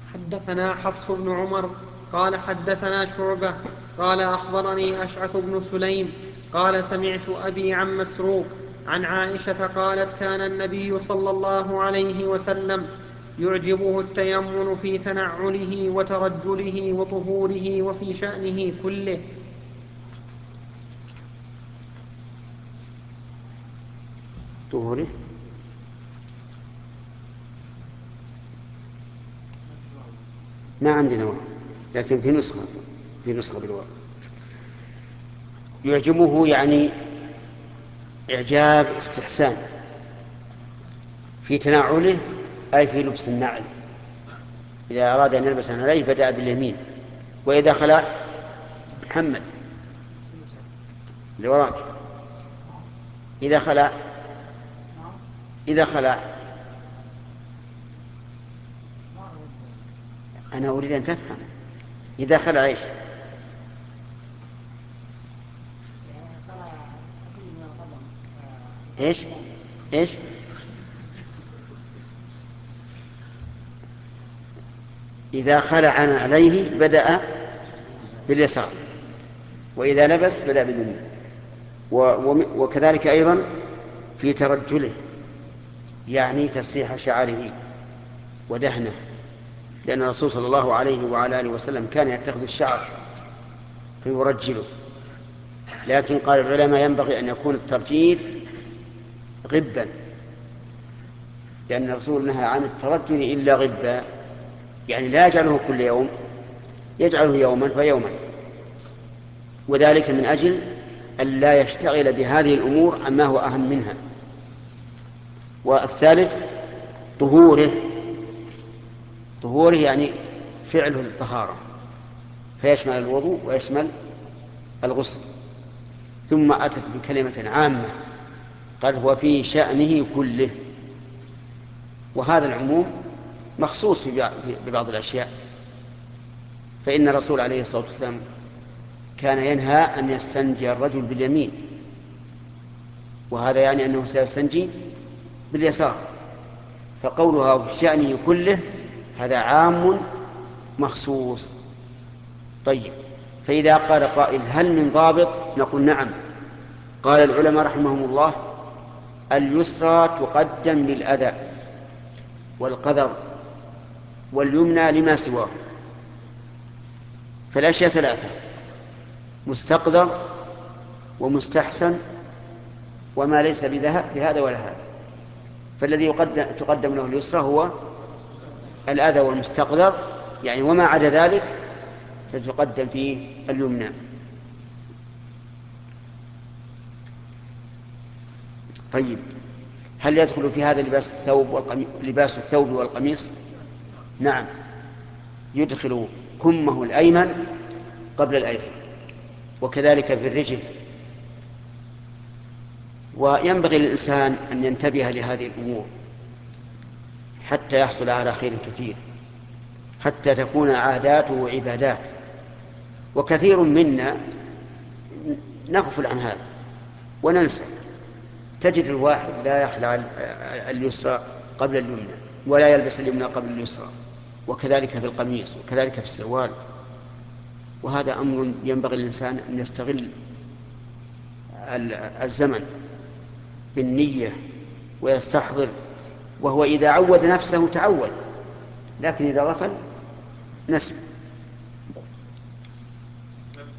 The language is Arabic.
حدثنا حفص بن عمر قال حدثنا شعبة قال أخبرني أشعث بن سليم قال سمعت أبي عن مسروق عن عائشة قالت كان النبي صلى الله عليه وسلم يعجبه التيمن في تنعله وترجله وطهوره وفي شأنه كله. طهوره ما عندنا واو، لكن في نسخة بالواو. يعجبه يعني إعجاب استحسان، في تنعله أي في لبس النعل، إذا أراد أن يلبس عليه بدأ باليمين، وإذا خلع محمد اللي وراك إذا خلع أنا أريد أن تفهم. إذا خلع إيش؟ إيش؟ إيش؟ إذا خلع عليه بدأ باليسار، وإذا لبس بدأ باليمين. وكذلك أيضا في ترجله، يعني تسريح شعره ودهنه، لأن الرسول صلى الله عليه وعلى آله وسلم كان يتخذ الشعر فيرجله، لكن قال العلماء ينبغي أن يكون الترجيل غبا، لأن الرسول نهى عن الترجل إلا غبا، يعني لا يجعله كل يوم، يجعله يوما فيوما، وذلك من أجل أن لا يشتغل بهذه الأمور عما هو أهم منها. والثالث طهوره يعني فعله الطهارة، فيشمل الوضوء ويشمل الغسل. ثم أتت بكلمة عامة قال هو في شأنه كله، وهذا العموم مخصوص ببعض الأشياء، فإن الرسول عليه الصلاة والسلام كان ينهى أن يستنجي الرجل باليمين، وهذا يعني أنه سيستنجي باليسار، فقولها في شأنه كله هذا عام مخصوص. طيب، فإذا قال قائل هل من ضابط؟ نقول نعم. قال العلماء رحمهم الله اليسرى تقدم للأذى والقذر، واليمنى لما سواه، فالأشياء ثلاثة: مستقذر ومستحسن وما ليس بهذا ولا هذا. فالذي تقدم له اليسرى هو الأذى والمستقذر، يعني وما عدا ذلك فتقدم فيه اليمنى. طيب، هل يدخل في هذا لباس الثوب والقميص؟ نعم، يدخل كمه الأيمن قبل الأيسر، وكذلك في الرجل. وينبغي للإنسان أن ينتبه لهذه الأمور حتى يحصل على خير كثير، حتى تكون عاداته عبادات. وكثير منا نغفل عن هذا وننسى، تجد الواحد لا يخلع اليسرى قبل اليمنى، ولا يلبس اليمنى قبل اليسرى، وكذلك في القميص، وكذلك في السروال. وهذا أمر ينبغي الإنسان أن يستغل الزمن بالنية ويستحضر، وهو إذا عود نفسه تعود، لكن إذا غفل نسي.